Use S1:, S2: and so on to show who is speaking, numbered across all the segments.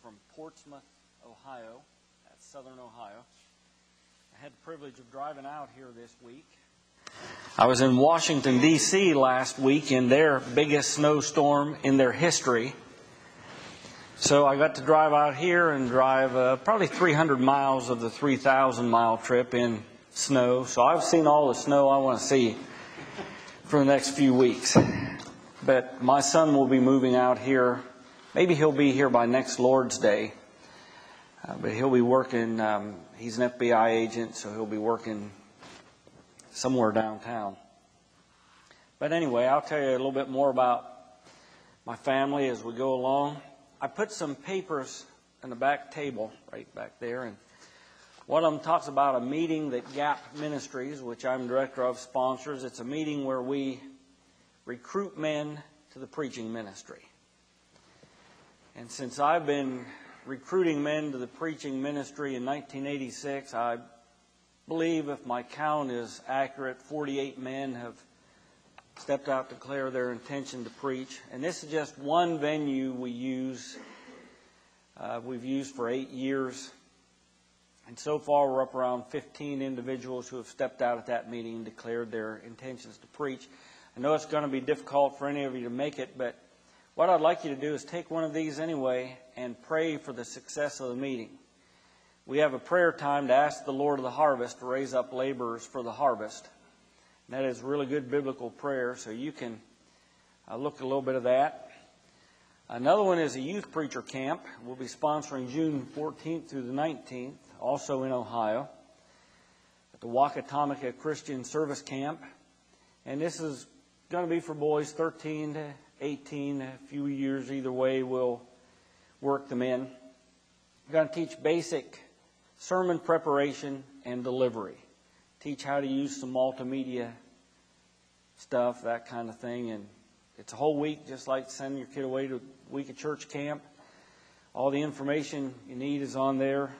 S1: from Portsmouth, Ohio. That's southern Ohio. I had the privilege of driving out here this week. I was in Washington, D.C. last week in their biggest snowstorm in their history. So I got to drive out here and drive probably 300 miles of the 3,000-mile trip in snow. So I've seen all the snow I want to see for the next few weeks. But my son will be moving out here. Maybe he'll be here by next Lord's Day. But he'll be working, he's an FBI agent, so he'll be working somewhere downtown. But anyway, I'll tell you a little bit more about my family as we go along. I put some papers on the back table, right back there, and one of them talks about a meeting that Gap Ministries, which I'm director of, sponsors. It's a meeting where we recruit men to the preaching ministry. And since I've been recruiting men to the preaching ministry in 1986, I believe, if my count is accurate, 48 men have stepped out to declare their intention to preach. And this is just one venue we use. We've used for 8 years. And so far we're up around 15 individuals who have stepped out at that meeting and declared their intentions to preach. I know it's going to be difficult for any of you to make it, but what I'd like you to do is take one of these anyway and pray for the success of the meeting. We have a prayer time to ask the Lord of the harvest to raise up laborers for the harvest. And that is really good biblical prayer, so you can look at a little bit of that. Another one is a youth preacher camp. We'll be sponsoring June 14th through the 19th, also in Ohio, at the Wakatomica Christian Service Camp. And this is going to be for boys 13 to 18, a few years either way. We'll work them in. We're going to teach basic sermon preparation and delivery. Teach how to use some multimedia stuff, that kind of thing. And it's a whole week, just like sending your kid away to a week of church camp. All the information you need is on there.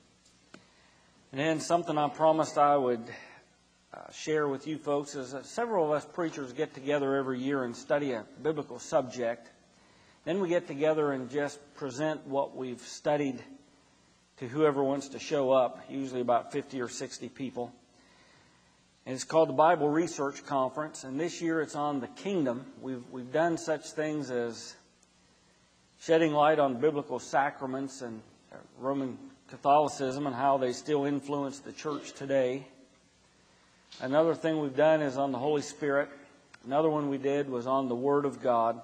S1: And then something I promised I would share with you folks is that several of us preachers get together every year and study a biblical subject. Then we get together and just present what we've studied to whoever wants to show up, usually about 50 or 60 people. And it's called the Bible Research Conference, and this year it's on the kingdom. We've done such things as shedding light on biblical sacraments and Roman Catholicism and how they still influence the church today. Another thing we've done is on the Holy Spirit. Another one we did was on the Word of God.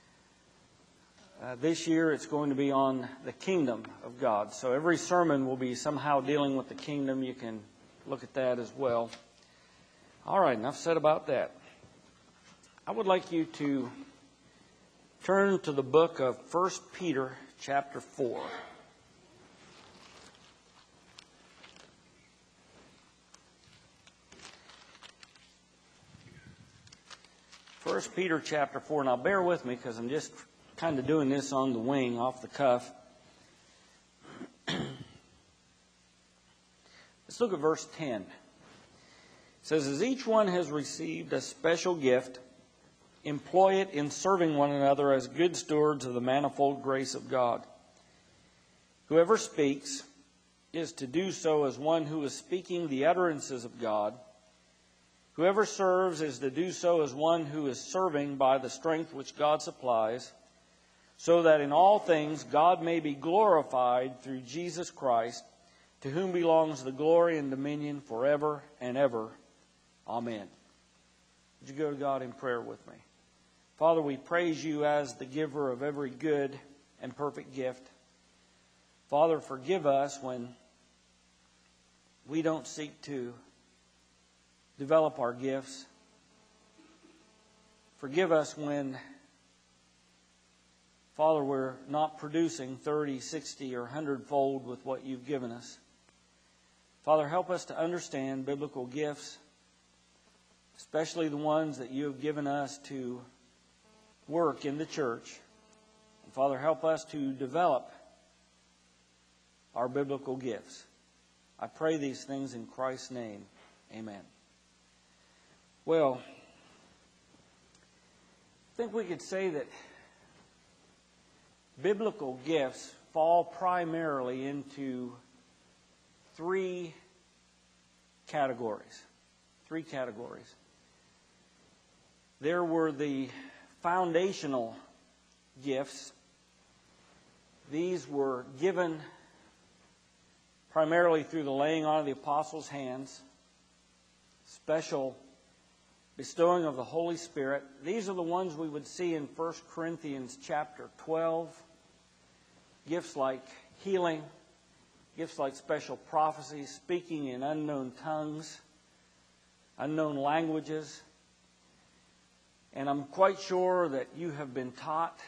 S1: This year it's going to be on the kingdom of God. So every sermon will be somehow dealing with the kingdom. You can look at that as well. All right, enough said about that. I would like you to turn to the book of 1 Peter chapter 4. First Peter chapter 4. Now bear with me because I'm just kind of doing this on the wing, off the cuff. Let's look at verse 10. It says, as each one has received a special gift, employ it in serving one another as good stewards of the manifold grace of God. Whoever speaks is to do so as one who is speaking the utterances of God. Whoever serves is to do so as one who is serving by the strength which God supplies, so that in all things God may be glorified through Jesus Christ, to whom belongs the glory and dominion forever and ever. Amen. Would you go to God in prayer with me? Father, we praise you as the giver of every good and perfect gift. Father, forgive us when we don't seek to develop our gifts. Forgive us when, Father, we're not producing 30, 60, or 100-fold with what you've given us. Father, help us to understand biblical gifts, especially the ones that you have given us to work in the church. And Father, help us to develop our biblical gifts. I pray these things in Christ's name. Amen. Well, I think we could say that biblical gifts fall primarily into three categories. Three categories. There were the foundational gifts. These were given primarily through the laying on of the apostles' hands, special bestowing of the Holy Spirit. These are the ones we would see in 1 Corinthians chapter 12. Gifts like healing, gifts like special prophecy, speaking in unknown tongues, unknown languages. And I'm quite sure that you have been taught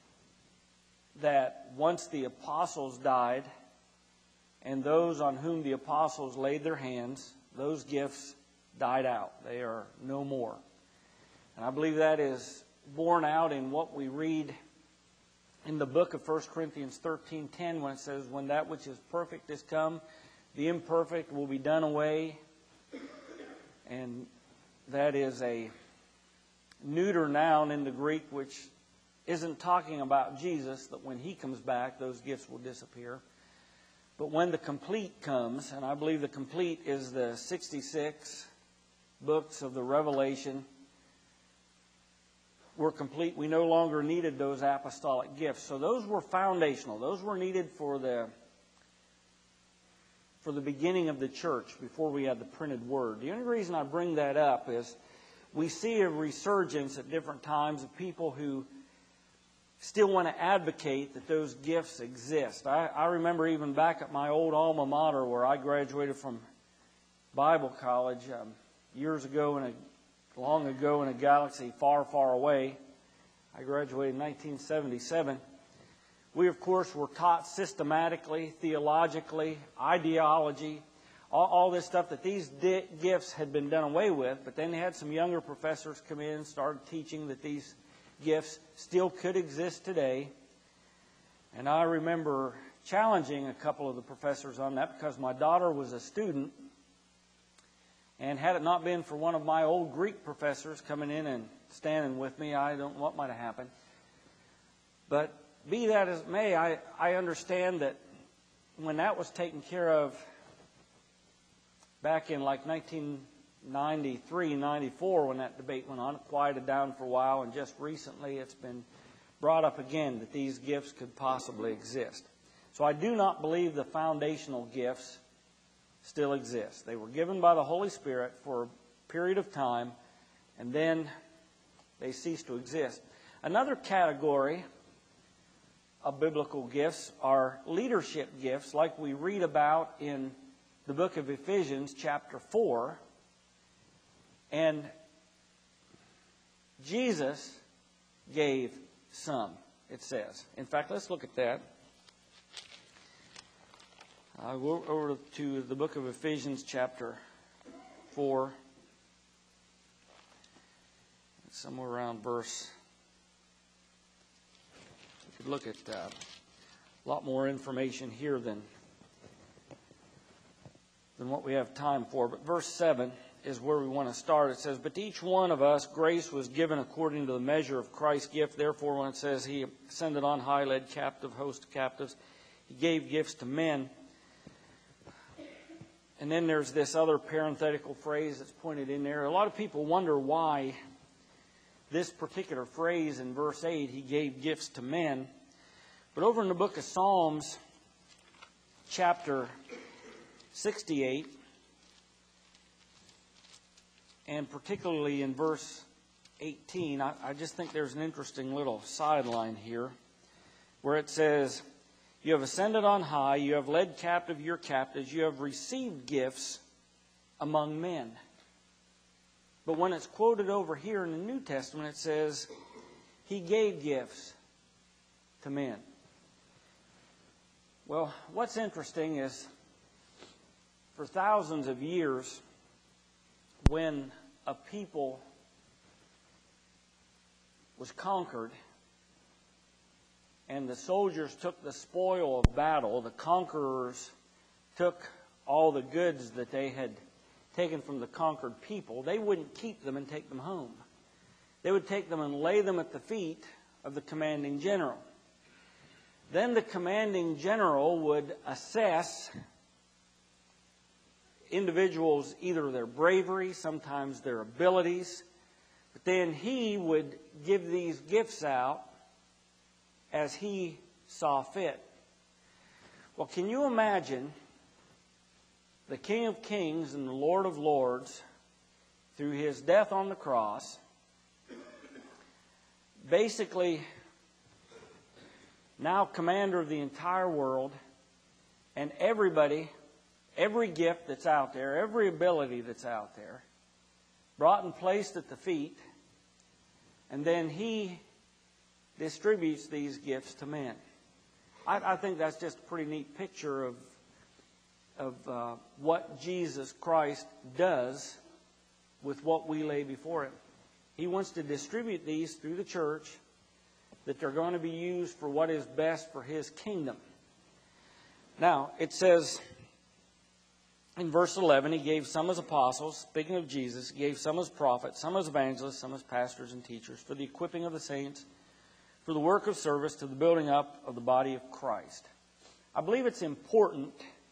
S1: that once the apostles died, and those on whom the apostles laid their hands, those gifts died out. They are no more. And I believe that is borne out in what we read in the book of 1 Corinthians 13:10, when it says, "When that which is perfect is come, the imperfect will be done away." And that is a neuter noun in the Greek, which isn't talking about Jesus, that when He comes back, those gifts will disappear. But when the complete comes, and I believe the complete is the 66 books of the Revelation, were complete. We no longer needed those apostolic gifts. So those were foundational. Those were needed for the beginning of the church, before we had the printed word. The only reason I bring that up is we see a resurgence at different times of people who still want to advocate that those gifts exist. I remember even back at my old alma mater, where I graduated from Bible college years ago, long ago in a galaxy far, far away. I graduated in 1977. We, of course, were taught systematically, theologically, ideology, all this stuff, that these gifts had been done away with. But then they had some younger professors come in and started teaching that these gifts still could exist today. And I remember challenging a couple of the professors on that, because my daughter was a student. And had it not been for one of my old Greek professors coming in and standing with me, I don't know what might have happened. But be that as it may, I understand that when that was taken care of back in like 1993, 94, when that debate went on, it quieted down for a while, and just recently it's been brought up again that these gifts could possibly exist. So I do not believe the foundational gifts still exist. They were given by the Holy Spirit for a period of time, and then they cease to exist. Another category of biblical gifts are leadership gifts, like we read about in the book of Ephesians chapter 4. And Jesus gave some, it says. In fact, let's look at that. I'll go over to the book of Ephesians chapter 4. It's somewhere around verse. We could look at a lot more information here than what we have time for. But verse 7 is where we want to start. It says, "But to each one of us grace was given according to the measure of Christ's gift. Therefore, when it says He ascended on high, led captive hosts captives, He gave gifts to men." And then there's this other parenthetical phrase that's pointed in there. A lot of people wonder why this particular phrase in verse 8, He gave gifts to men. But over in the book of Psalms, chapter 68, and particularly in verse 18, I just think there's an interesting little sideline here, where it says, "You have ascended on high, you have led captive your captives, you have received gifts among men." But when it's quoted over here in the New Testament, it says, He gave gifts to men. Well, what's interesting is, for thousands of years, when a people was conquered, and the soldiers took the spoil of battle, the conquerors took all the goods that they had taken from the conquered people, they wouldn't keep them and take them home. They would take them and lay them at the feet of the commanding general. then the commanding general would assess individuals, either their bravery, sometimes their abilities, but then he would give these gifts out as he saw fit. Well, can you imagine the King of Kings and the Lord of Lords, through his death on the cross, basically now commander of the entire world, and everybody, every gift that's out there, every ability that's out there, brought and placed at the feet, and then he distributes these gifts to men. I think that's just a pretty neat picture of what Jesus Christ does with what we lay before Him. He wants to distribute these through the church, that they're going to be used for what is best for His kingdom. Now, it says in verse 11, He gave some as apostles, speaking of Jesus, He gave some as prophets, some as evangelists, some as pastors and teachers, for the equipping of the saints, for the work of service, to the building up of the body of Christ. I believe it's important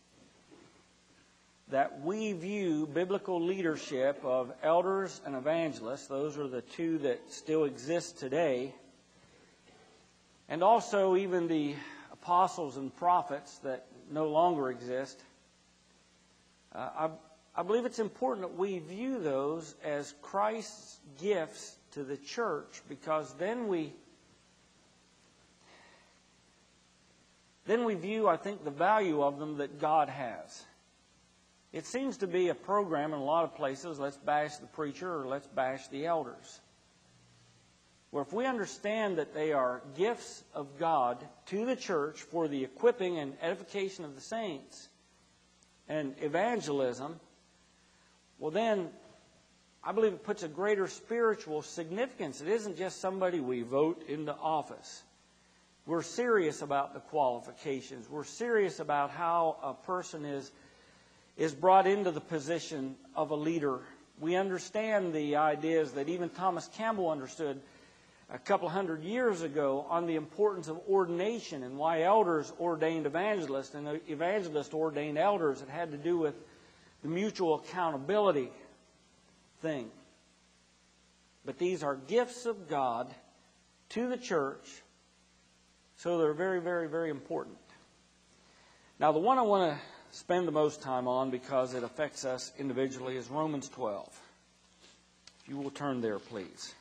S1: that we view biblical leadership of elders and evangelists, those are the two that still exist today, and also even the apostles and prophets that no longer exist. I believe it's important that we view those as Christ's gifts to the church, because then we view, I think, the value of them that God has. It seems to be a program in a lot of places, let's bash the preacher or let's bash the elders. Where if we understand that they are gifts of God to the church for the equipping and edification of the saints and evangelism, well then, I believe it puts a greater spiritual significance. It isn't just somebody we vote into office. We're serious about the qualifications. We're serious about how a person is brought into the position of a leader. We understand the ideas that even Thomas Campbell understood a couple hundred years ago on the importance of ordination and why elders ordained evangelists and evangelists ordained elders. It had to do with the mutual accountability thing. But these are gifts of God to the church, so they're very, very, very important. Now, the one I want to spend the most time on, because it affects us individually, is Romans 12. If you will turn there, please.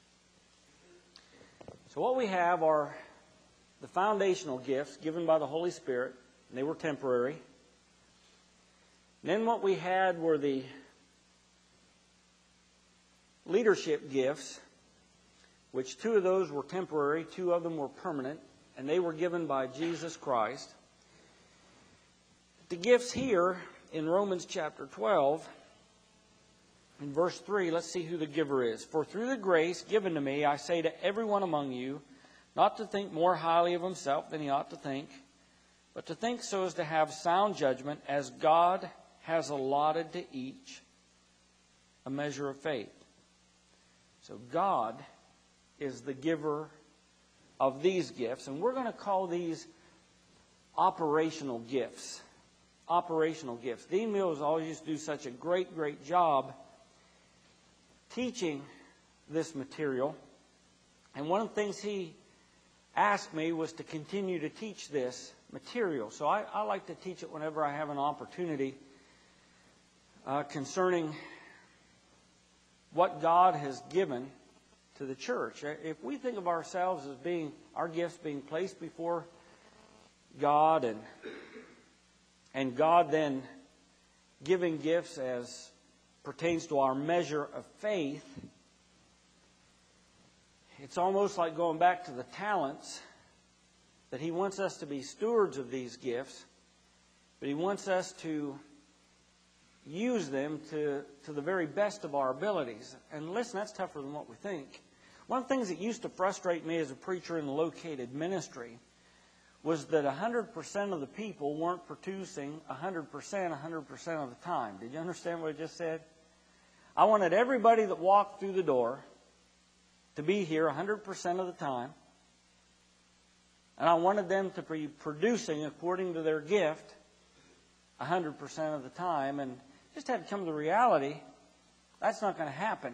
S1: So what we have are the foundational gifts given by the Holy Spirit, and they were temporary. And then what we had were the leadership gifts, which two of those were temporary, two of them were permanent, and they were given by Jesus Christ. The gifts here in Romans chapter 12, in verse 3, let's see who the giver is. For through the grace given to me, I say to everyone among you, not to think more highly of himself than he ought to think, but to think so as to have sound judgment, as God has allotted to each a measure of faith. So God is the giver of these gifts, and we're going to call these operational gifts. Operational gifts. Dean Mills always used to do such a great, great job teaching this material. And one of the things he asked me was to continue to teach this material. So I like to teach it whenever I have an opportunity concerning what God has given to the church. If we think of ourselves as being, our gifts being placed before God, and God then giving gifts as pertains to our measure of faith, it's almost like going back to the talents, that He wants us to be stewards of these gifts, but He wants us to use them to the very best of our abilities. And listen, that's tougher than what we think. One of the things that used to frustrate me as a preacher in the located ministry was that 100% of the people weren't producing 100% of the time. Did you understand what I just said? I wanted everybody that walked through the door to be here 100% of the time. And I wanted them to be producing according to their gift 100% of the time. And just had to come to the reality, that's not going to happen.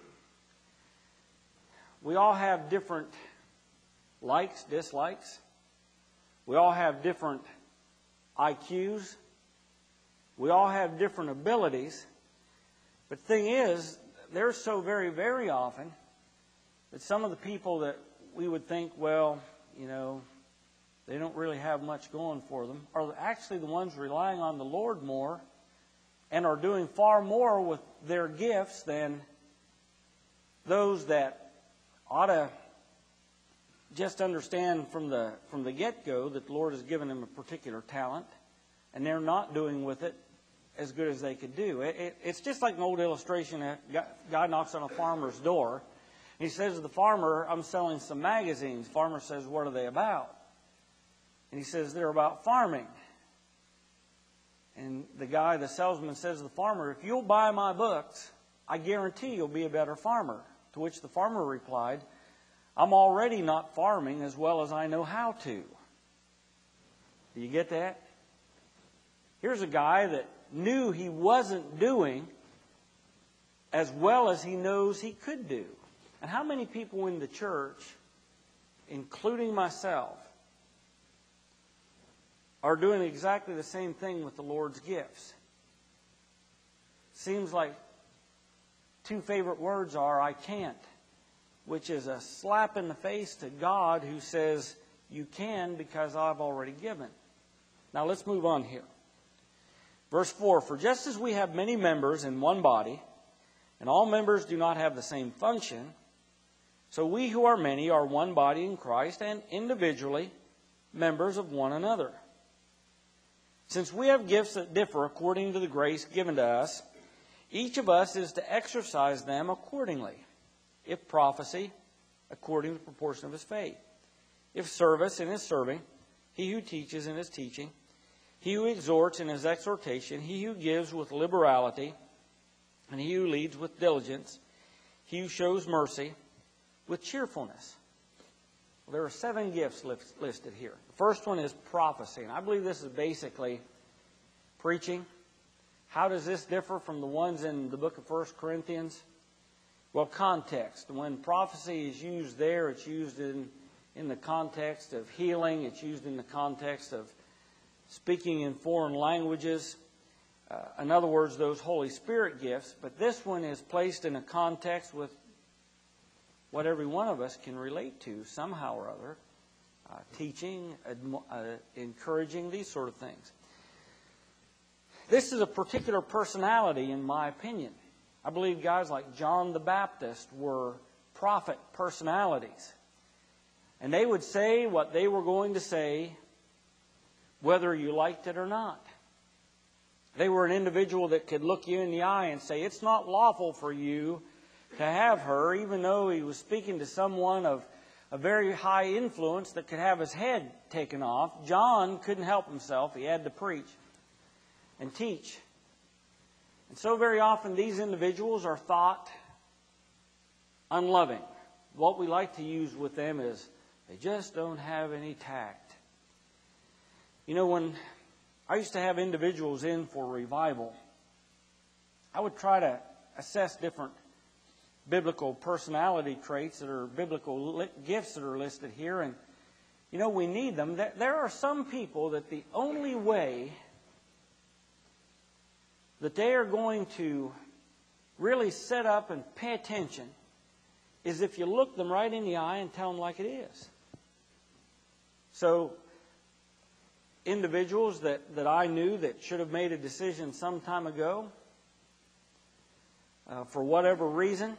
S1: We all have different likes, dislikes. We all have different IQs. We all have different abilities. But the thing is, there's so very, very often that some of the people that we would think, well, you know, they don't really have much going for them, are actually the ones relying on the Lord more and are doing far more with their gifts than those that ought to just understand from the get-go that the Lord has given them a particular talent, and they're not doing with it as good as they could do. It's just like an old illustration. A guy knocks on a farmer's door. He says to the farmer, I'm selling some magazines. The farmer says, what are they about? And he says, they're about farming. And the salesman says to the farmer, if you'll buy my books, I guarantee you'll be a better farmer. To which the farmer replied, I'm already not farming as well as I know how to. Do you get that? Here's a guy that knew he wasn't doing as well as he knows he could do. And how many people in the church, including myself, are doing exactly the same thing with the Lord's gifts? Seems like two favorite words are, I can't, which is a slap in the face to God who says, you can because I've already given. Now let's move on here. Verse 4, for just as we have many members in one body, and all members do not have the same function, so we who are many are one body in Christ, and individually members of one another. Since we have gifts that differ according to the grace given to us, each of us is to exercise them accordingly. If prophecy, according to the proportion of his faith. If service, in his serving. He who teaches, in his teaching. He who exhorts, in his exhortation. He who gives with liberality. And he who leads with diligence. He who shows mercy with cheerfulness. Well, there are 7 gifts listed here. The first one is prophecy. And I believe this is basically preaching. How does this differ from the ones in the book of 1 Corinthians? Well, context. When prophecy is used there, it's used in the context of healing. It's used in the context of speaking in foreign languages. In other words, those Holy Spirit gifts. But this one is placed in a context with what every one of us can relate to somehow or other. Teaching, encouraging, these sort of things. This is a particular personality, in my opinion. I believe guys like John the Baptist were prophet personalities. And they would say what they were going to say, whether you liked it or not. They were an individual that could look you in the eye and say, it's not lawful for you to have her, even though he was speaking to someone of a very high influence that could have his head taken off. John couldn't help himself. He had to preach and teach. And so very often these individuals are thought unloving. What we like to use with them is they just don't have any tact. You know, when I used to have individuals in for revival, I would try to assess different biblical personality traits that are biblical gifts that are listed here. And, you know, we need them. There are some people that the only way that they are going to really set up and pay attention is if you look them right in the eye and tell them like it is. So, individuals that I knew that should have made a decision some time ago, for whatever reason,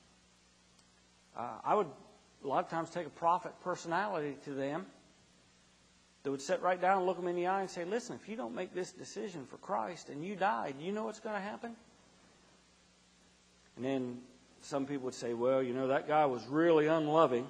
S1: I would a lot of times take a prophet personality to them that would sit right down and look them in the eye and say, listen, if you don't make this decision for Christ and you die, do you know what's going to happen? And then some people would say, well, you know, that guy was really unloving.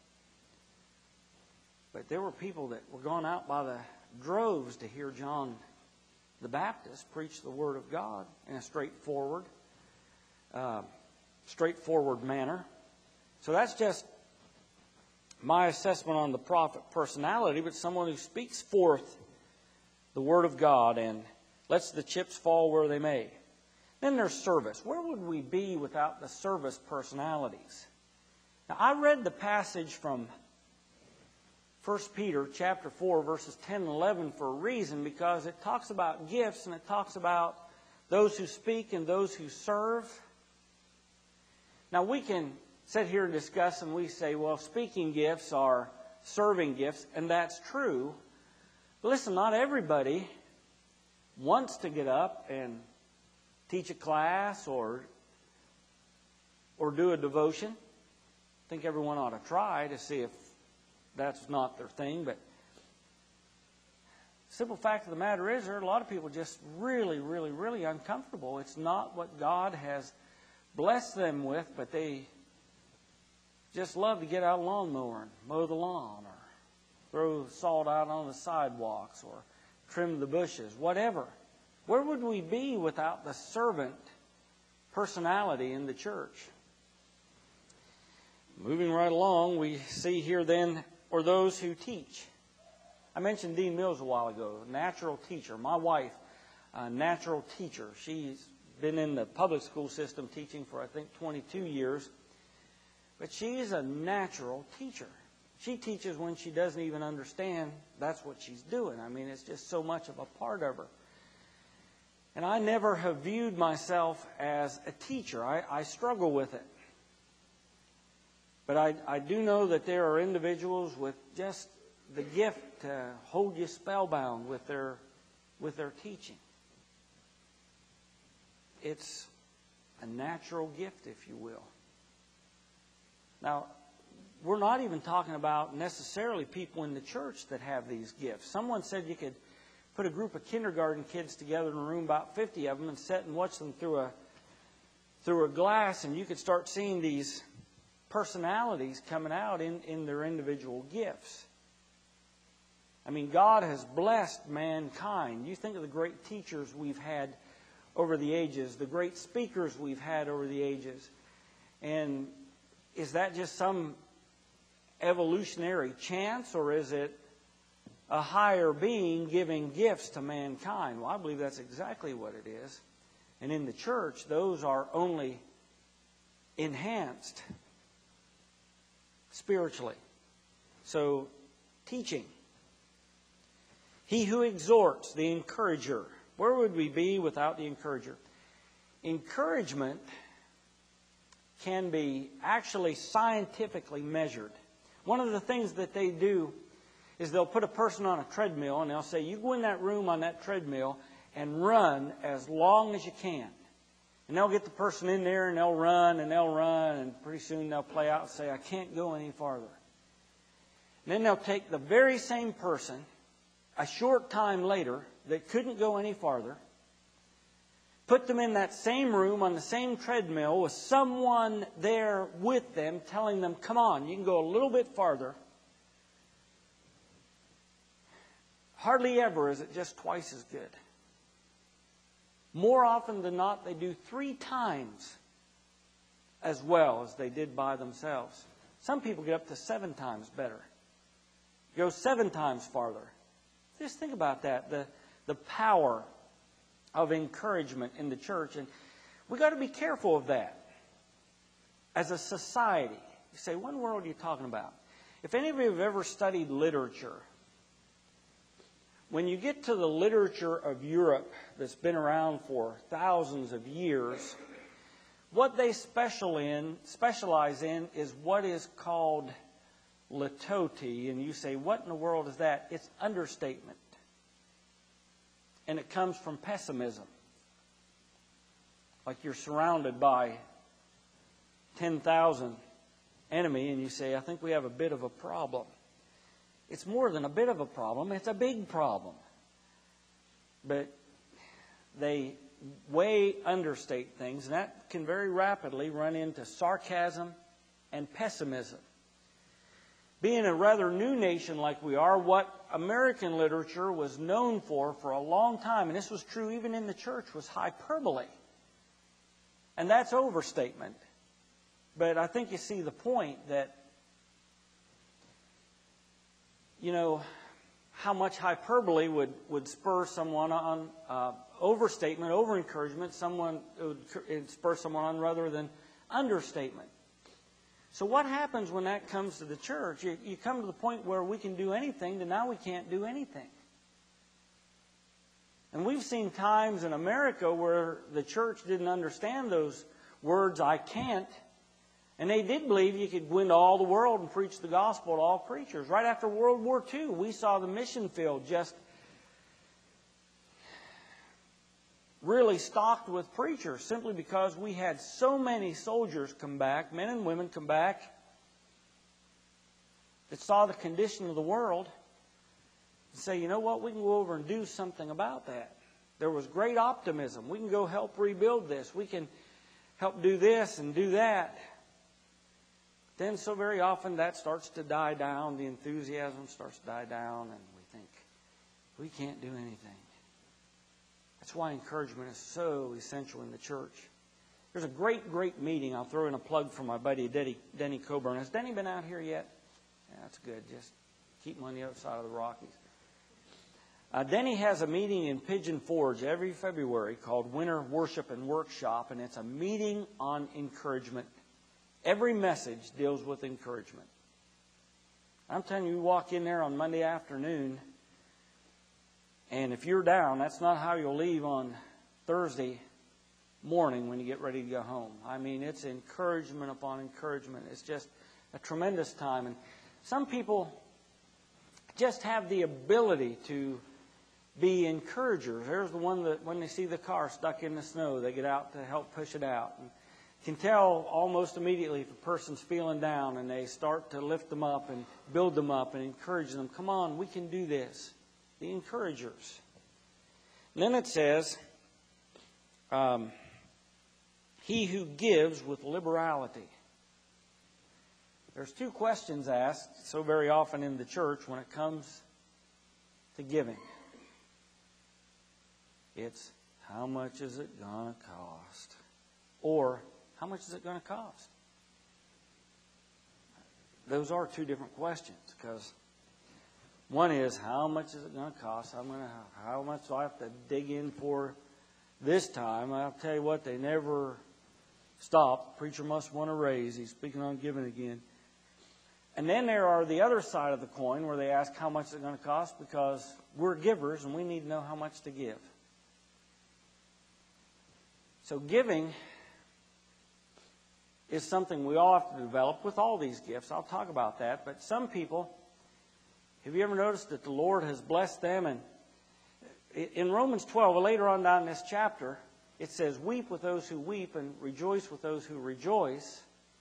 S1: But there were people that were going out by the droves to hear John the Baptist preach the Word of God in a straightforward manner. So that's just my assessment on the prophet personality, but someone who speaks forth the Word of God and lets the chips fall where they may. Then there's service. Where would we be without the service personalities? Now, I read the passage from 1 Peter chapter 4, verses 10 and 11 for a reason, because it talks about gifts and it talks about those who speak and those who serve. Now, we can sit here and discuss and we say, well, speaking gifts are serving gifts, and that's true. But listen, not everybody wants to get up and teach a class or do a devotion. I think everyone ought to try to see if that's not their thing. But the simple fact of the matter is there are a lot of people just really, really, really uncomfortable. It's not what God has blessed them with, but they just love to get out a lawnmower and mow the lawn or throw salt out on the sidewalks or trim the bushes, whatever. Where would we be without the servant personality in the church? Moving right along, we see here then, or those who teach. I mentioned Dean Mills a while ago, natural teacher. My wife, a natural teacher. She's been in the public school system teaching for, I think, 22 years. But she's a natural teacher. She teaches when she doesn't even understand that's what she's doing. I mean, it's just so much of a part of her. And I never have viewed myself as a teacher. I struggle with it. But I do know that there are individuals with just the gift to hold you spellbound with their teaching. It's a natural gift, if you will. Now, we're not even talking about necessarily people in the church that have these gifts. Someone said you could put a group of kindergarten kids together in a room, about 50 of them, and sit and watch them through a glass, and you could start seeing these personalities coming out in their individual gifts. I mean, God has blessed mankind. You think of the great teachers we've had over the ages, the great speakers we've had over the ages. And is that just some evolutionary chance, or is it a higher being giving gifts to mankind? Well, I believe that's exactly what it is. And in the church, those are only enhanced spiritually. So, teaching. He who exhorts, the encourager. Where would we be without the encourager? Encouragement can be actually scientifically measured. One of the things that they do is they'll put a person on a treadmill and they'll say, you go in that room on that treadmill and run as long as you can. And they'll get the person in there and they'll run and pretty soon they'll play out and say, I can't go any farther. And then they'll take the very same person a short time later that couldn't go any farther, put them in that same room on the same treadmill with someone there with them telling them, come on, you can go a little bit farther. Hardly ever is it just twice as good. More often than not, they do 3 times as well as they did by themselves. Some people get up to 7 times better. Go 7 times farther. Just think about that, the power of encouragement in the church. And we've got to be careful of that as a society. You say, what in the world are you talking about? If any of you have ever studied literature, when you get to the literature of Europe that's been around for thousands of years, what they specialize in is what is called litote. And you say, what in the world is that? It's understatement. And it comes from pessimism. Like you're surrounded by 10,000 enemy and you say, I think we have a bit of a problem. It's more than a bit of a problem. It's a big problem. But they way understate things, and that can very rapidly run into sarcasm and pessimism. Being a rather new nation like we are, what American literature was known for a long time, and this was true even in the church, was hyperbole. And that's overstatement. But I think you see the point that how much hyperbole would spur someone on, overstatement, over-encouragement, would spur someone on rather than understatement. So what happens when that comes to the church? You come to the point where we can do anything, to now we can't do anything. And we've seen times in America where the church didn't understand those words, I can't. And they did believe you could go into all the world and preach the gospel to all creatures. Right after World War II, we saw the mission field just really stocked with preachers simply because we had so many soldiers come back, men and women come back, that saw the condition of the world and say, you know what, we can go over and do something about that. There was great optimism. We can go help rebuild this. We can help do this and do that. Then so very often that starts to die down. The enthusiasm starts to die down, and we think, we can't do anything. That's why encouragement is so essential in the church. There's a great, great meeting. I'll throw in a plug for my buddy Denny Coburn. Has Denny been out here yet? Yeah, that's good. Just keep him on the other side of the Rockies. Denny has a meeting in Pigeon Forge every February called Winter Worship and Workshop, and it's a meeting on encouragement. Every message deals with encouragement. I'm telling you, walk in there on Monday afternoon, and if you're down, that's not how you'll leave on Thursday morning when you get ready to go home. I mean, it's encouragement upon encouragement. It's just a tremendous time. And some people just have the ability to be encouragers. There's the one that when they see the car stuck in the snow, they get out to help push it out. And can tell almost immediately if a person's feeling down, and they start to lift them up and build them up and encourage them. Come on, we can do this. The encouragers. And then it says, he who gives with liberality. There's two questions asked so very often in the church when it comes to giving. It's, how much is it going to cost? Or, how much is it going to cost? Those are two different questions, because one is, how much is it going to cost? How much do I have to dig in for this time? I'll tell you what, they never stop. The preacher must want to raise. He's speaking on giving again. And then there are the other side of the coin where they ask how much is it going to cost, because we're givers and we need to know how much to give. So giving is something we all have to develop with all these gifts. I'll talk about that. But some people, have you ever noticed that the Lord has blessed them? And in Romans 12, later on down in this chapter, it says, weep with those who weep and rejoice with those who rejoice.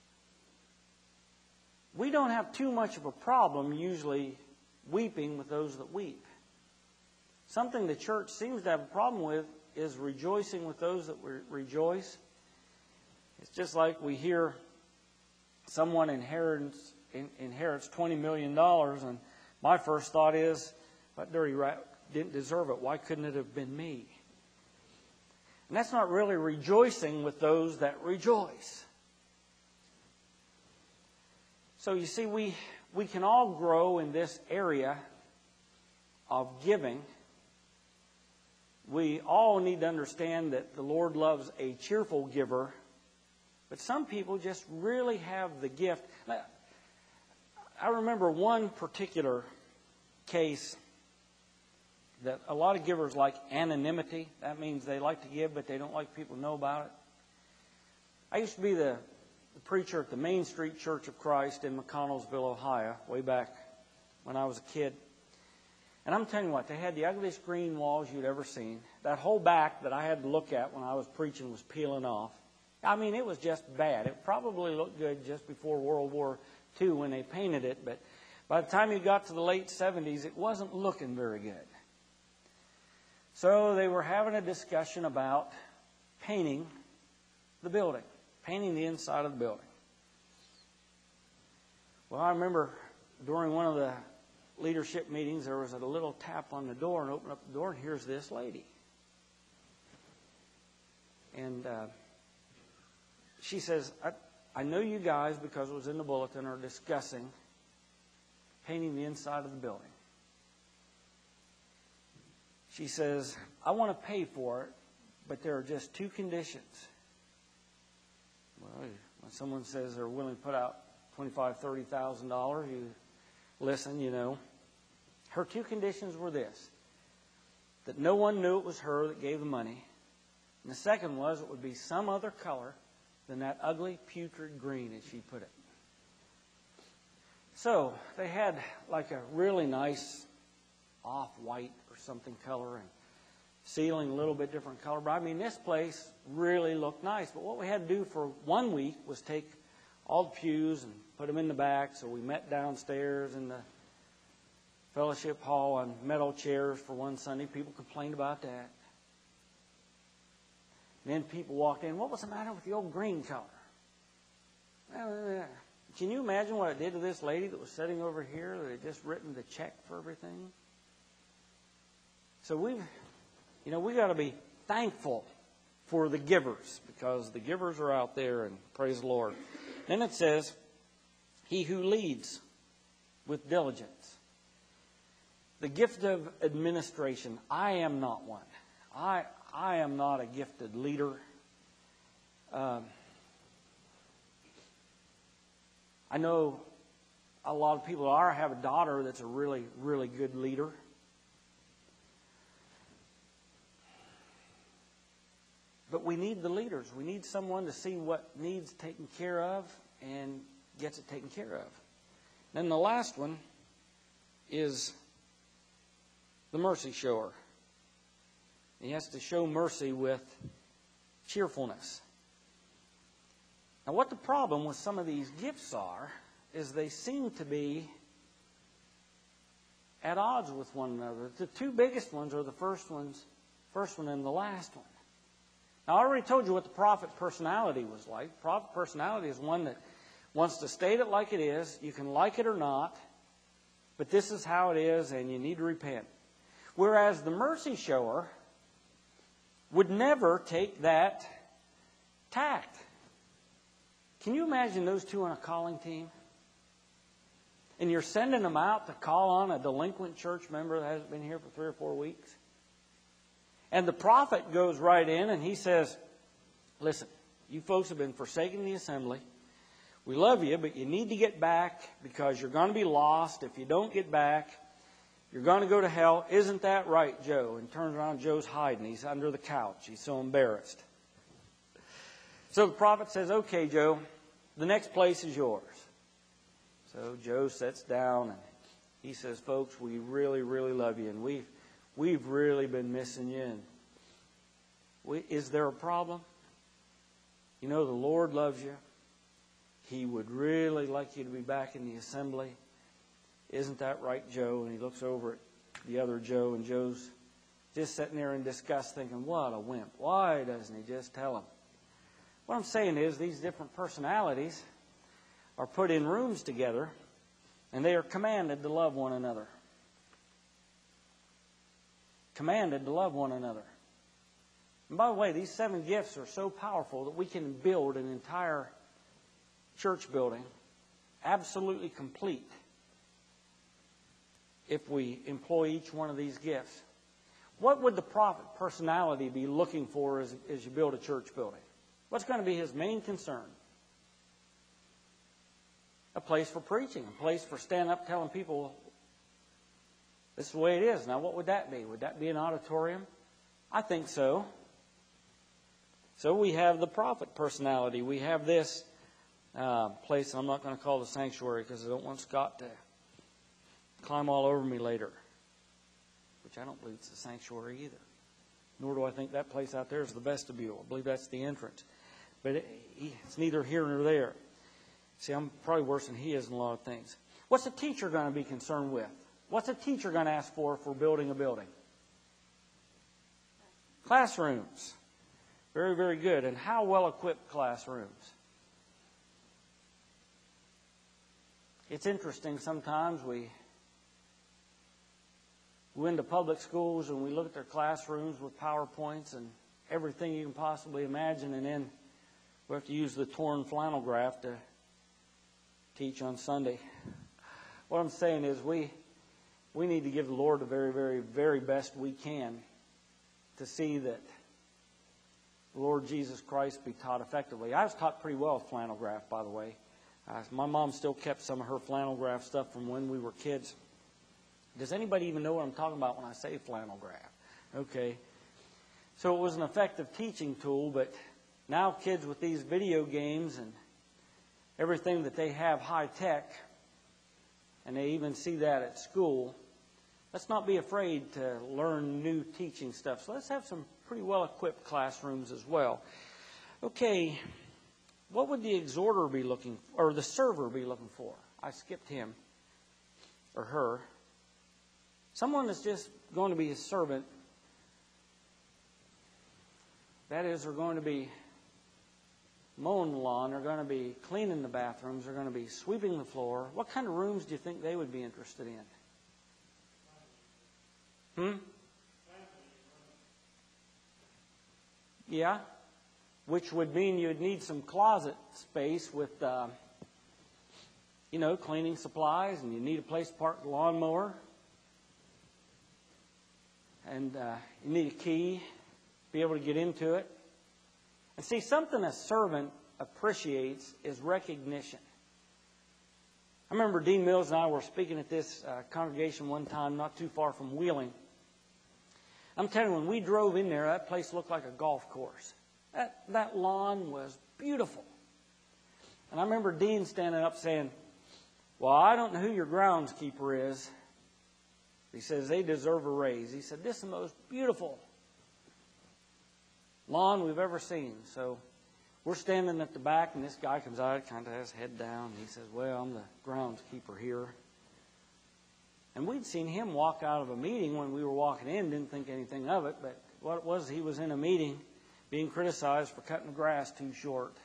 S1: We don't have too much of a problem usually weeping with those that weep. Something the church seems to have a problem with is rejoicing with those that rejoice. It's just like we hear someone inherits $20 million, and my first thought is, that dirty rat didn't deserve it. Why couldn't it have been me? And that's not really rejoicing with those that rejoice. So you see, we can all grow in this area of giving. We all need to understand that the Lord loves a cheerful giver, but some people just really have the gift. I remember one particular case that a lot of givers like anonymity. That means they like to give, but they don't like people to know about it. I used to be the preacher at the Main Street Church of Christ in McConnellsville, Ohio, way back when I was a kid. And I'm telling you what, they had the ugliest green walls you'd ever seen. That whole back that I had to look at when I was preaching was peeling off. I mean, it was just bad. It probably looked good just before World War II when they painted it, but by the time you got to the late 70s, it wasn't looking very good. So they were having a discussion about painting the building, painting the inside of the building. Well, I remember during one of the leadership meetings, there was a little tap on the door, and opened up the door, and here's this lady. And she says, I know you guys, because it was in the bulletin, are discussing painting the inside of the building. She says, I want to pay for it, but there are just two conditions. Well, when someone says they're willing to put out $25,000, $30,000, you listen, you know. Her two conditions were this: that no one knew it was her that gave the money. And the second was it would be some other color than that ugly, putrid green, as she put it. So they had like a really nice off-white or something color, and ceiling a little bit different color. But I mean, this place really looked nice. But what we had to do for 1 week was take all the pews and put them in the back. So we met downstairs in the fellowship hall on metal chairs for one Sunday. People complained about that. And then people walked in. What was the matter with the old green color? Can you imagine what it did to this lady that was sitting over here that had just written the check for everything? So we got to be thankful for the givers, because the givers are out there, and praise the Lord. Then it says, he who leads with diligence. The gift of administration. I am not one. I am not a gifted leader. I know a lot of people are. I have a daughter that's a really, really good leader. But we need the leaders. We need someone to see what needs taken care of and gets it taken care of. Then the last one is the mercy shower. He has to show mercy with cheerfulness. Now, what the problem with some of these gifts are is they seem to be at odds with one another. The two biggest ones are the first one and the last one. Now, I already told you what the prophet personality was like. Prophet personality is one that wants to state it like it is. You can like it or not, but this is how it is, and you need to repent. Whereas the mercy shower would never take that tact. Can you imagine those two on a calling team? And you're sending them out to call on a delinquent church member that hasn't been here for 3 or 4 weeks? And the prophet goes right in and he says, listen, you folks have been forsaking the assembly. We love you, but you need to get back because you're going to be lost. If you don't get back, you're going to go to hell. Isn't that right, Joe? And turns around, Joe's hiding. He's under the couch. He's so embarrassed. So the prophet says, okay, Joe, the next place is yours. So Joe sits down and he says, folks, we really, really love you. And we've really been missing you. And is there a problem? You know, the Lord loves you. He would really like you to be back in the assembly. Isn't that right, Joe? And he looks over at the other Joe, and Joe's just sitting there in disgust thinking, what a wimp. Why doesn't he just tell him? What I'm saying is these different personalities are put in rooms together, and they are commanded to love one another. Commanded to love one another. And by the way, these 7 gifts are so powerful that we can build an entire church building absolutely complete if we employ each one of these gifts. What would the prophet personality be looking for as you build a church building? What's going to be his main concern? A place for preaching, a place for standing up telling people this is the way it is. Now, what would that be? Would that be an auditorium? I think so. So we have the prophet personality. We have this place, and I'm not going to call it a sanctuary because I don't want Scott to climb all over me later, which I don't believe it's a sanctuary either. Nor do I think that place out there is the vestibule. I believe that's the entrance. But it's neither here nor there. See, I'm probably worse than he is in a lot of things. What's a teacher going to be concerned with? What's a teacher going to ask for building a building? Classrooms. Very, very good. And how well-equipped classrooms? It's interesting sometimes we went to public schools and we look at their classrooms with PowerPoints and everything you can possibly imagine, and then we have to use the torn flannel graph to teach on Sunday. What I'm saying is we need to give the Lord the very, very, very best we can to see that the Lord Jesus Christ be taught effectively. I was taught pretty well with flannel graph, by the way. My mom still kept some of her flannel graph stuff from when we were kids. Does anybody even know what I'm talking about when I say flannel graph? Okay. So it was an effective teaching tool, but now kids with these video games and everything that they have high tech, and they even see that at school, let's not be afraid to learn new teaching stuff. So let's have some pretty well-equipped classrooms as well. Okay, what would the exhorter be looking for, or the server be looking for? I skipped him or her. Someone that's just going to be a servant. That is, they're going to be mowing the lawn, they're going to be cleaning the bathrooms, they're going to be sweeping the floor. What kind of rooms do you think they would be interested in? Yeah, which would mean you'd need some closet space with, cleaning supplies, and you need a place to park the lawnmower. And you need a key to be able to get into it. And see, something a servant appreciates is recognition. I remember Dean Mills and I were speaking at this congregation one time not too far from Wheeling. I'm telling you, when we drove in there, that place looked like a golf course. That lawn was beautiful. And I remember Dean standing up saying, well, I don't know who your groundskeeper is. He says, they deserve a raise. He said, this is the most beautiful lawn we've ever seen. So we're standing at the back, and this guy comes out, kind of has his head down. And he says, well, I'm the groundskeeper here. And we'd seen him walk out of a meeting when we were walking in, didn't think anything of it. But what it was, he was in a meeting being criticized for cutting the grass too short.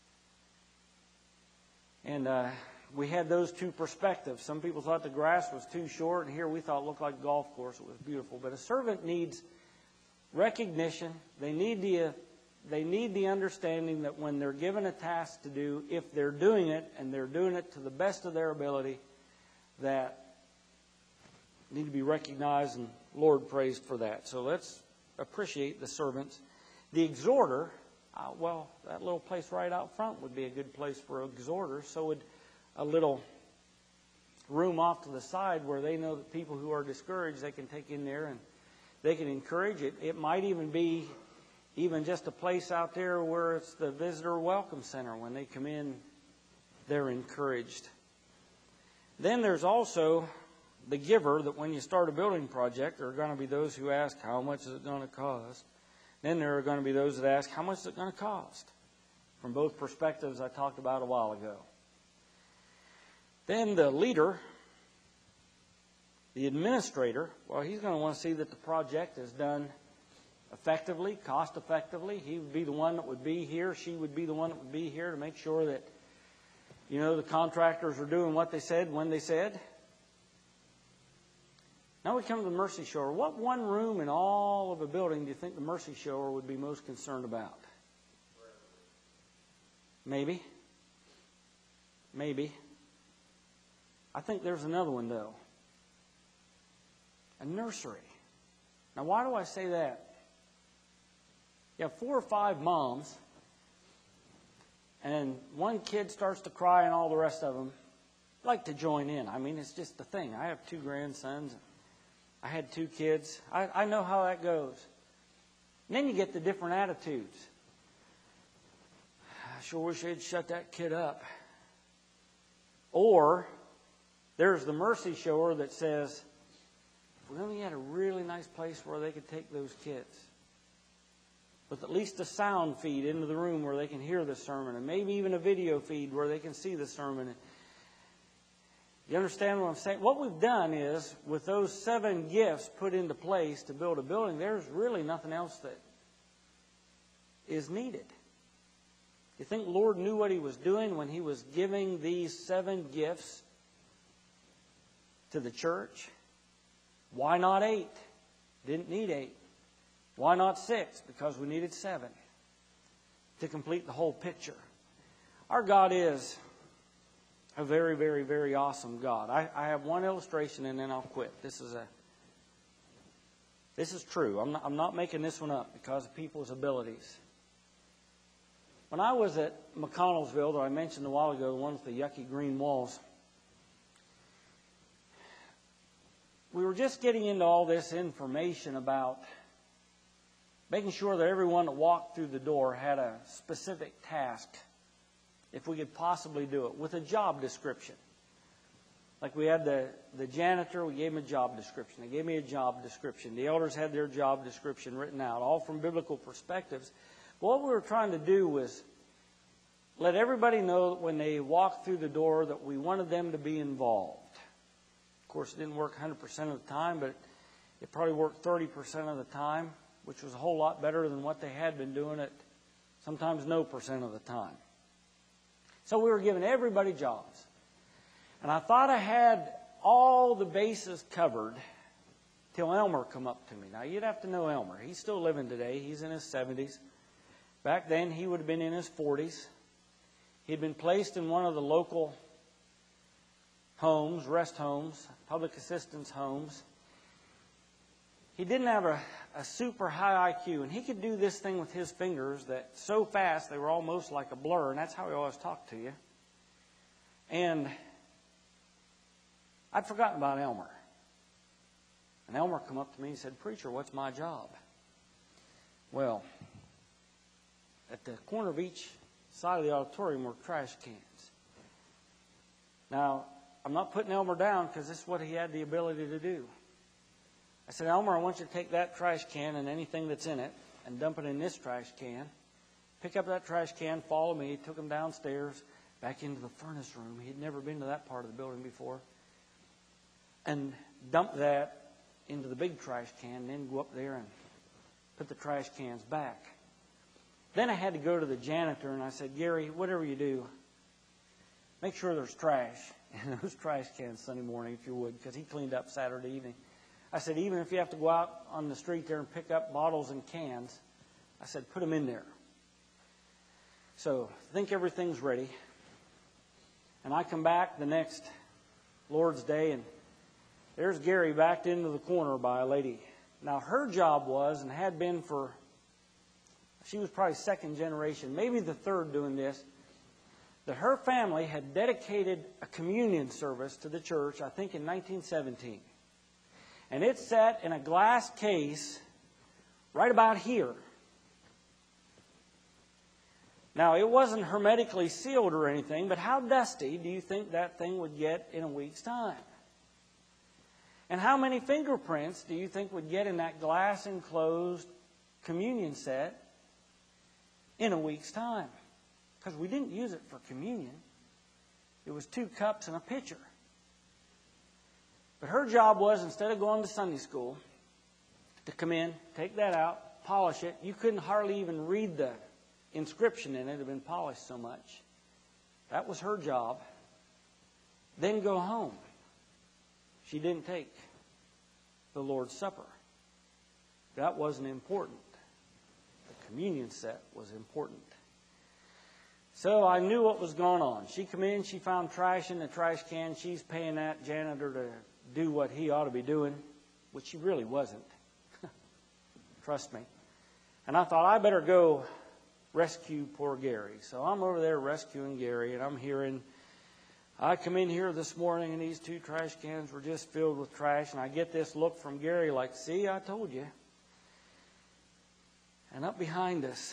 S1: And we had those two perspectives. Some people thought the grass was too short, and here we thought it looked like a golf course. It was beautiful. But a servant needs recognition. They need the understanding that when they're given a task to do, if they're doing it, and they're doing it to the best of their ability, that need to be recognized and Lord praised for that. So let's appreciate the servants. The exhorter, that little place right out front would be a good place for an exhorter. So would a little room off to the side where they know that people who are discouraged, they can take in there and they can encourage it. It might even be just a place out there where it's the visitor welcome center. When they come in, they're encouraged. Then there's also the giver, that when you start a building project, there are going to be those who ask, how much is it going to cost? Then there are going to be those that ask, how much is it going to cost? From both perspectives I talked about a while ago. Then the leader, the administrator, well, he's going to want to see that the project is done effectively, cost effectively. He would be the one that would be here. She would be the one that would be here to make sure that, the contractors are doing what they said when they said. Now we come to the mercy shower. What one room in all of a building do you think the mercy shower would be most concerned about? Maybe. I think there's another one, though. A nursery. Now, why do I say that? You have 4 or 5 moms, and one kid starts to cry, and all the rest of them like to join in. I mean, it's just the thing. I have 2 grandsons. I had 2 kids. I know how that goes. And then you get the different attitudes. I sure wish they'd shut that kid up. Or there's the mercy shower that says, if we only had a really nice place where they could take those kids, with at least a sound feed into the room where they can hear the sermon, and maybe even a video feed where they can see the sermon. You understand what I'm saying? What we've done is, with those 7 gifts put into place to build a building, there's really nothing else that is needed. You think the Lord knew what He was doing when He was giving these 7 gifts to the church? Why not 8? Didn't need 8. Why not 6? Because we needed 7 to complete the whole picture. Our God is a very, very, very awesome God. I have one illustration and then I'll quit. This is true. I'm not making this one up because of people's abilities. When I was at McConnellsville, that I mentioned a while ago, the one with the yucky green walls, we were just getting into all this information about making sure that everyone that walked through the door had a specific task, if we could possibly do it, with a job description. Like we had the janitor, we gave him a job description. They gave me a job description. The elders had their job description written out, all from biblical perspectives. But what we were trying to do was let everybody know that when they walked through the door that we wanted them to be involved. Of course, it didn't work 100% of the time, but it probably worked 30% of the time, which was a whole lot better than what they had been doing it sometimes no percent of the time. So we were giving everybody jobs. And I thought I had all the bases covered till Elmer come up to me. Now, you'd have to know Elmer. He's still living today. He's in his 70s. Back then, he would have been in his 40s. He'd been placed in one of the local homes, rest homes, public assistance homes. He didn't have a super high IQ, and he could do this thing with his fingers that so fast they were almost like a blur, and that's how he always talked to you. And I'd forgotten about Elmer. And Elmer come up to me and said, "Preacher, what's my job?" Well, at the corner of each side of the auditorium were trash cans. Now, I'm not putting Elmer down because this is what he had the ability to do. I said, "Elmer, I want you to take that trash can and anything that's in it and dump it in this trash can. Pick up that trash can, follow me." He took him downstairs, back into the furnace room. He'd never been to that part of the building before. And dump that into the big trash can, and then go up there and put the trash cans back. Then I had to go to the janitor, and I said, "Gary, whatever you do, make sure there's trash in those trash cans Sunday morning, if you would," because he cleaned up Saturday evening. I said, "Even if you have to go out on the street there and pick up bottles and cans," I said, "put them in there." So think everything's ready. And I come back the next Lord's Day, and there's Gary backed into the corner by a lady. Now, her job was, and had been for, she was probably second generation, maybe the third doing this, that her family had dedicated a communion service to the church, I think in 1917. And it sat in a glass case right about here. Now, it wasn't hermetically sealed or anything, but how dusty do you think that thing would get in a week's time? And how many fingerprints do you think would get in that glass-enclosed communion set in a week's time? Because we didn't use it for communion. It was 2 cups and a pitcher. But her job was, instead of going to Sunday school, to come in, take that out, polish it. You couldn't hardly even read the inscription in it. It had been polished so much. That was her job. Then go home. She didn't take the Lord's Supper. That wasn't important. The communion set was important. So I knew what was going on. She come in, she found trash in the trash can. She's paying that janitor to do what he ought to be doing, which he really wasn't. Trust me. And I thought, I better go rescue poor Gary. So I'm over there rescuing Gary, and I'm hearing, I come in here this morning, and these 2 trash cans were just filled with trash, and I get this look from Gary like, "See, I told you." And up behind us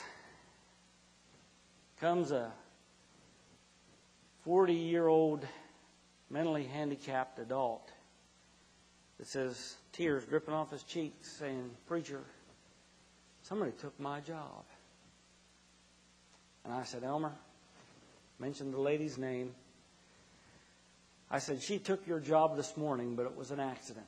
S1: comes a 40-year-old mentally handicapped adult that says, tears dripping off his cheeks, saying, "Preacher, somebody took my job." And I said, "Elmer," mentioned the lady's name. I said, "She took your job this morning, but it was an accident."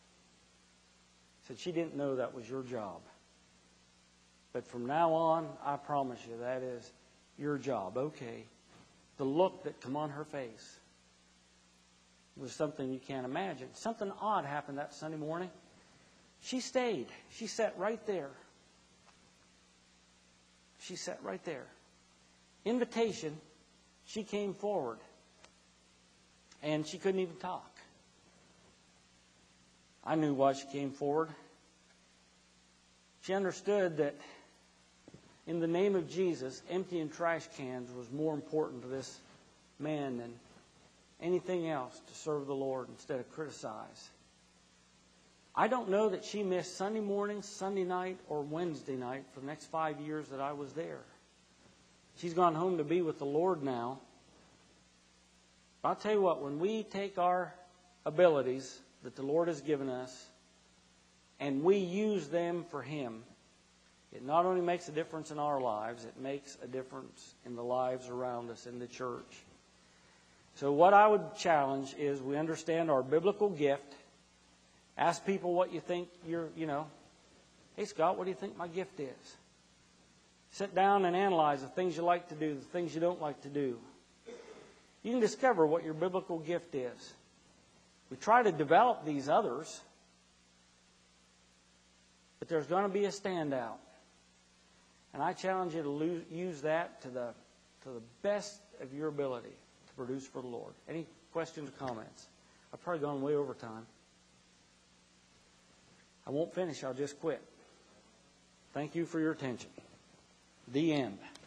S1: I said, "She didn't know that was your job. But from now on, I promise you, that is your job." Okay. The look that come on her face was something you can't imagine. Something odd happened that Sunday morning. She stayed. She sat right there. She sat right there. Invitation, she came forward. And she couldn't even talk. I knew why she came forward. She understood that in the name of Jesus, emptying trash cans was more important to this man than anything else to serve the Lord instead of criticize. I don't know that she missed Sunday morning, Sunday night, or Wednesday night for the next 5 years that I was there. She's gone home to be with the Lord now. But I'll tell you what, when we take our abilities that the Lord has given us and we use them for Him, it not only makes a difference in our lives, it makes a difference in the lives around us in the church. So what I would challenge is we understand our biblical gift. Ask people what you think hey Scott, what do you think my gift is? Sit down and analyze the things you like to do, the things you don't like to do. You can discover what your biblical gift is. We try to develop these others, but there's going to be a standout. And I challenge you to use that to the best of your ability to produce for the Lord. Any questions or comments? I've probably gone way over time. I won't finish. I'll just quit. Thank you for your attention. The end.